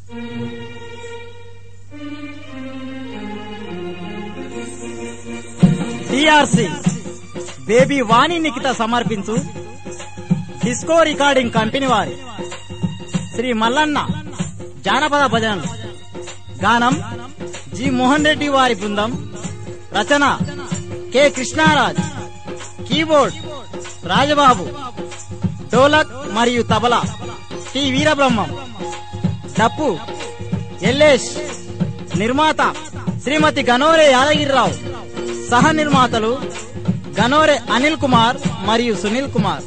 DRC baby వాణి నిఖిత సమర్పించు disco recording company వారి శ్రీ మల్లన్న జానపద భజనలు. గానం జి మోహన్ రెడ్డి వారి బృందం. రచన కె కృష్ణారాజ్. కీబోర్డ్ రాజబాబు. డోలక్ మరియు తబలా టి వీరబ్రహ్మం. డప్పు ఎల్లేష్. నిర్మాత శ్రీమతి గనోరే యాదగిరిరావు. సహ నిర్మాతలు గనోరే అనిల్ కుమార్ మరియు సునీల్ కుమార్.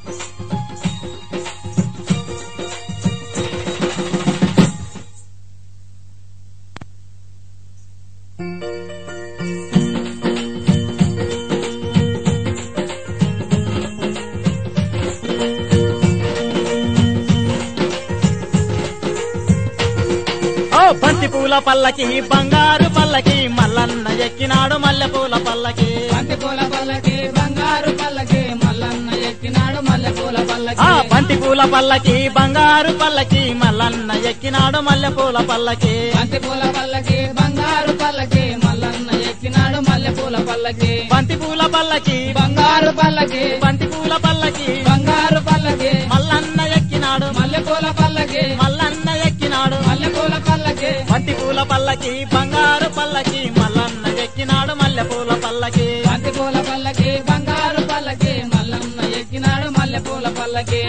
బంతి పూల పల్లకి బంగారు పల్లకి మల్లన్న ఎక్కినాడు మల్లెపూల పల్లకి. బంతి పూల పల్లకి బంగారు పల్లకి మల్లన్న ఎక్కినాడు మల్లెపూల పల్లకి. బంతి పూల పల్లకి బంగారు పల్లకి మల్లన్న ఎక్కినాడు మల్లెపూల పల్లకి. బంతి పూల పల్లకి బంగారు పల్లకి మల్లన్న ఎక్కినాడు మల్లెపూల పల్లకి. బంతి పూల పల్లకి బంగారు పల్లకి బంతి పూల పల్లకి బంగారు పల్లకి మల్లన్న ఎక్కినాడు మల్లెపూల పల్లకి. మల్లన్న ఎక్కినాడు మల్లెపూల పల్లకి. బంతి పూల పల్లకి బంగారు పల్లకి మల్లన్న ఎక్కినాడు మల్లెపూల పల్లకి. బంతి పూల పల్లకి బంగారు పల్లకి మల్లన్న ఎక్కినాడు మల్లెపూల పల్లకి.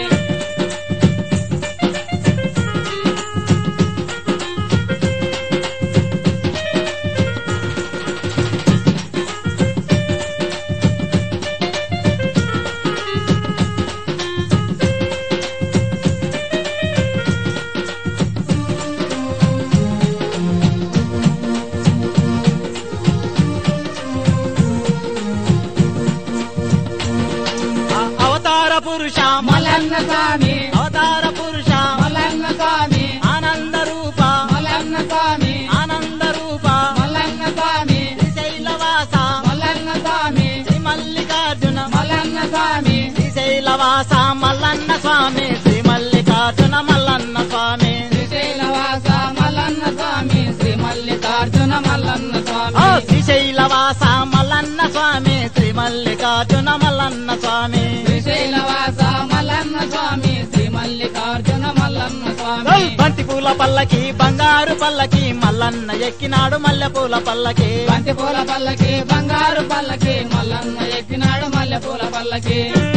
అవతార పురుష మల్లన్న స్వామి. అవతార పురుష మల్లన్న స్వామి. ఆనంద రూప మల్లన్న స్వామి. ఆనంద రూప మల్లన్న స్వామి. శ్రీశైలవాస మల్లన్న స్వామి. శ్రీ మల్లికార్జున మల్లన్న స్వామి. శ్రీశైలవాస మల్లన్న స్వామి. శ్రీ మల్లికార్జున మల్లన్న స్వామి. శ్రీశైలవాస మల్లన్న స్వామి. శ్రీ మల్లికార్జున మల్లన్న స్వామి. శ్రీశైలవాస మల్లన్న స్వామి. శ్రీ మల్లికార్జున మల్లన్న స్వామి. శ్రీశైలవాస మల్లన్న స్వామి. శ్రీ మల్లికార్జున మల్లన్న స్వామి. బంతి పూల పల్లకి బంగారు పల్లకి మల్లన్న ఎక్కినాడు మల్లెపూల పల్లకి. బంతి పూల పల్లకి బంగారు పల్లకి మల్లన్న ఎక్కినాడు మల్లెపూల పల్లకి.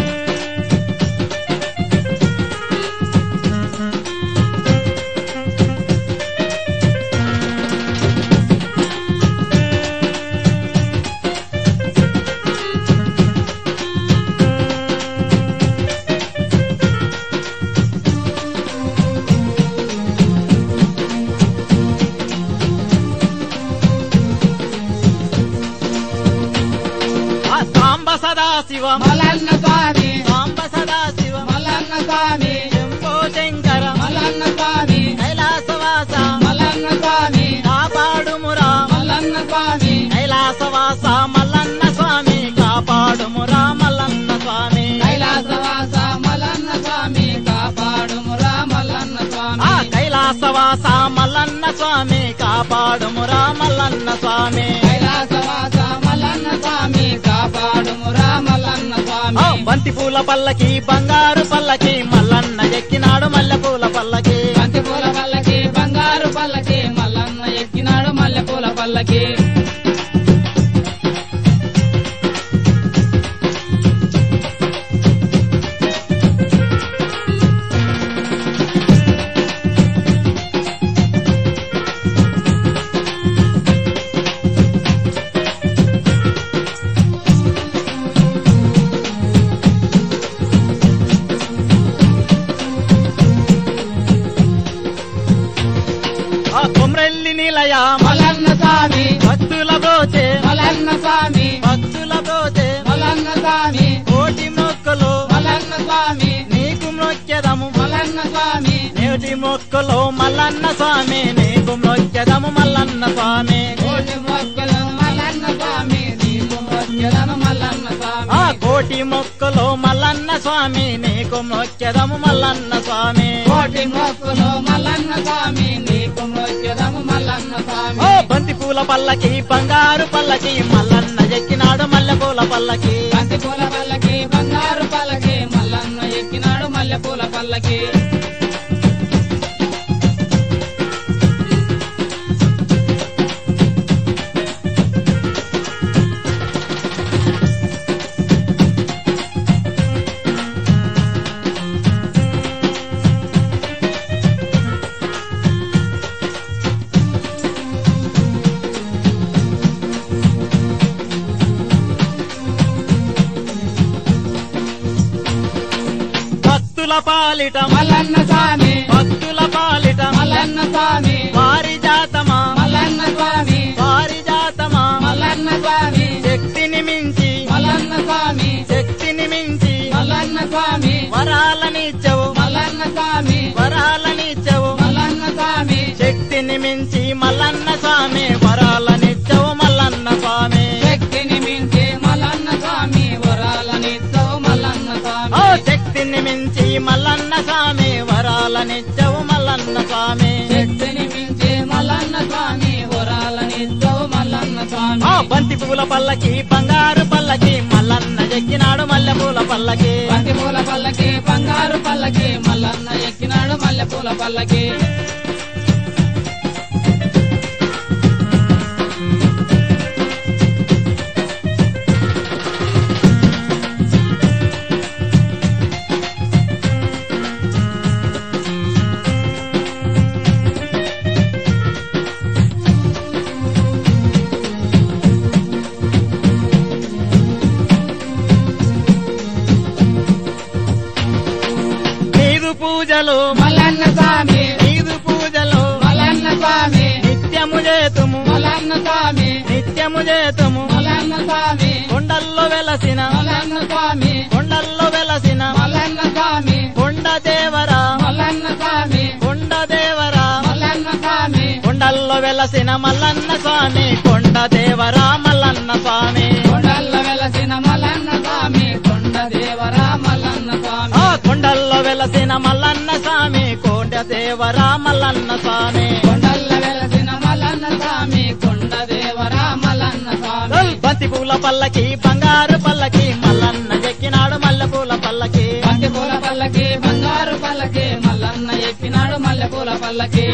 సాంబ సదాశివ మల్లన్న స్వామి. సాంబ సదాశివ మల్లన్న స్వామి. శంభో శంకర మల్లన్న స్వామి. కైలాసవాస మల్లన్న స్వామి. కాపాడుమురా మల్లన్న స్వామి. కైలాసవాస మల్లన్న స్వామి. కాపాడుమురా మల్లన్న స్వామి. కైలాసవాస మల్లన్న స్వామి. కాపాడుమురా మల్లన్న స్వామి. కైలాసవాస మల్లన్న స్వామి. కాపాడుమురా మల్లన్న స్వామి. కైలాసవాస మల్లన్న స్వామి. కాపాడుమురా మల్లన్న స్వామి. బంతి పూల పల్లకి బంగారు పల్లకి మల్లన్న ఎక్కినాడు మల్లెపూల పల్లకి. బంతి పూల పల్లకి బంగారు పల్లకి మల్లన్న ఎక్కినాడు మల్లెపూల పల్లకి. కొమ్రెల్లి నిలయ మల్లన్న స్వామి. భక్తుల బ్రోచే మల్లన్న స్వామి. భక్తుల బ్రోచే మల్లన్న స్వామి. కోటి మొక్కలు మల్లన్న స్వామి. నీకు మొక్కెదము మల్లన్న స్వామి. నేటి మొక్కలు మల్లన్న స్వామి. నీకు మొక్కెదము మల్లన్న స్వామి. కోటి మొక్కలు మల్లన్న స్వామి. నీకు మొక్కెదము మల్లన్న స్వామి. కోటి మొక్కలు మల్లన్న స్వామి. నీకు మొక్కెదము మల్లన్న స్వామి. కోటి మొక్కులు మల్లన్న స్వామి. పూల పల్లకి బంగారు పల్లకి మల్లన్న ఎక్కినాడు మల్లెపూల పల్లకి బంతి పూల పల్లకి బంగారు పల్లకి మల్లన్న ఎక్కినాడు మల్లెపూల పల్లకి భక్తుల పాలిట మల్లన్న స్వామి భక్తుల పాలిట మల్లన్న స్వామి పారిజాతమా మల్లన్న స్వామి పారిజాతమా మల్లన్న స్వామి శక్తిని మించి మల్లన్న స్వామి శక్తిని మించి మల్లన్న స్వామి వరాలనిచ్చవు మల్లన్న స్వామి వరాలనిచ్చవు మల్లన్న స్వామి శక్తిని మించి మల్లన్న స్వామి వరాలనిచ్చవు మల్లన్న స్వామి శక్తిని మించి మల్లన్న స్వామి వరాలనిచ్చవు మల్లన్న ఓ స్వామి శక్తిని మించి మల్లన్న స్వామి వరాలనిచ్చవు మల్లన్న స్వామి శక్తిని మించి మల్లన్న స్వామి వరాలనిచ్చవు మల్లన్న స్వామి ఆ బంతి పూల పల్లకి బంగారు పల్లకి మల్లన్న ఎక్కినాడు మల్లెపూల పల్లకి బంతి పూల పల్లకి బంగారు పల్లకి మల్లన్న ఎక్కినాడు మల్లెపూల పల్లకి నీదు పూజలు మల్లన్న స్వామి నీదు పూజలు మల్లన్న స్వామి నిత్యము చేతుము మల్లన్న స్వామి నిత్యము చేతుము మల్లన్న స్వామి కొండల్లో వెలసిన మల్లన్న స్వామి కొండల్లో వెలసిన మల్లన్న స్వామి కొండ దేవరా మల్లన్న స్వామి కొండ దేవరా మల్లన్న స్వామి కొండల్లో వెలసిన మల్లన్న స్వామి కొండ దేవరా మల్లన్న స్వామి కొండల్లో వెలసిన మల్లన్న స్వామి కొండ దేవరా మల్లన్న స్వామి ఆ కొండల్లో వెలసిన మల్లన్న స్వామి కొండ దేవరా మల్లన్న స్వామి కొండల్లో వెలసిన మల్లన్న స్వామి కొండ దేవరా మల్లన్న స్వామి బంతి పూల పల్లకి బంగారు పల్లకి మల్లన్న ఎక్కినాడు మల్లెపూల పల్లకి బంతి పూల పల్లకి బంగారు పల్లకి మల్లన్న ఎక్కినాడు మల్లెపూల పల్లకి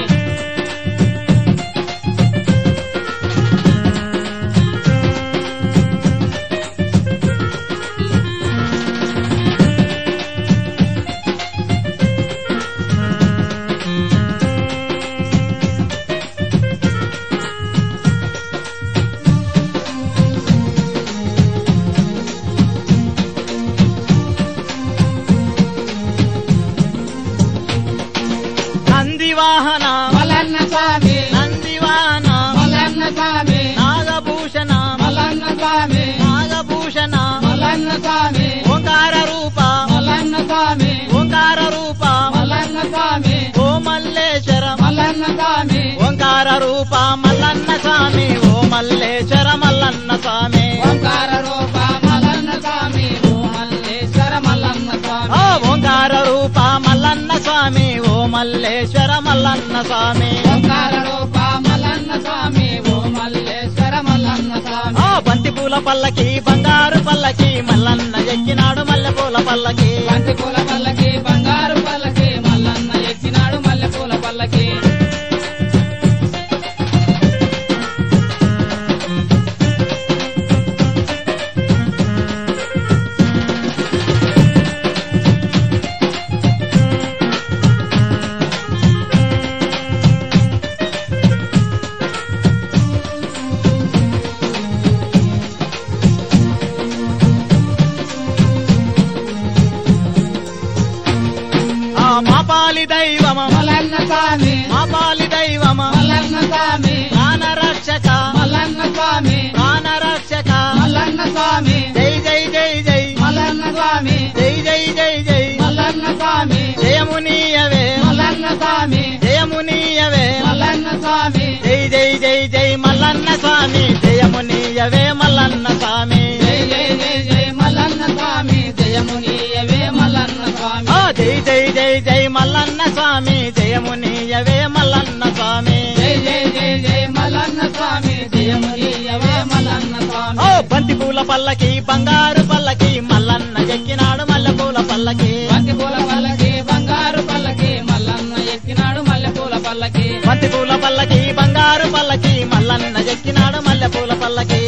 నందివాహన మల్లన్న స్వామి నందివాహన మల్లన్న స్వామి నాగభూషణ మల్లన్న స్వామి నాగభూషణ మల్లన్న స్వామి ఓంకార రూప మల్లన్న స్వామి ఓంకార రూప మల్లన్న స్వామి ఓ మల్లేశ్వర మల్లన్న స్వామి ఓంకార రూప మల్లన్న స్వామి ఓ మల్లేశ్వర మల్లన్న స్వామి ఓంకార రూప మల్లన్న స్వామి ఓ మల్లేశ్వర మల్లన్న స్వామి ఓ ఓంకార రూప మల్లన్న స్వామి ఓ మల్లేశ్వర మల్లన్న స్వామి ఓంకార రూప మల్లన్న స్వామి ఓ మల్లేశ్వర మల్లన్న స్వామి ఆ బంతి పూల పల్లకి బంగారు పల్లకి మల్లన్న ఎక్కినాడు మల్లెపూల పల్లకి బంతి పూల పల్లకి బంగారు పల్లకి మల్లన్న ఎక్కినాడు మల్లెపూల పల్లకి ఆ మా పాలి దైవమ మల్లన్న స్వామి మా పాలి దైవమ మల్లన్న స్వామి ప్రాణ రక్షక మల్లన్న స్వామి ప్రాణ రక్షక మల్లన్న స్వామి జై జై జై జై మల్లన్న స్వామి జై జై జై జై మల్లన్న స్వామి జయమునీయవే మల్లన్న స్వామి జయమునీయవే మల్లన్న స్వామి జై జై జై జై మల్లన్న స్వామి జయమునీయవే మల్లన్న స్వామి జై జై జై జై మల్లన్న స్వామి జయమునీయవే మల్లన్న స్వామి ఆ జై జై జై జై మల్లన్న స్వామి జయమునీయవే మల్లన్న స్వామి జై జై జై జై మల్లన్న స్వామి స్వామి ఓ బంతి పూల పల్లకి బంగారు పల్లకి మల్లన్న ఎక్కినాడు మల్లెపూల పల్లకి బంతి పూల పల్లకి బంగారు పల్లకి మల్లన్న ఎక్కినాడు మల్లెపూల పల్లకి బంతి పూల పల్లకి బంగారు పల్లకి మల్లన్న ఎక్కినాడు మల్లెపూల పల్లకి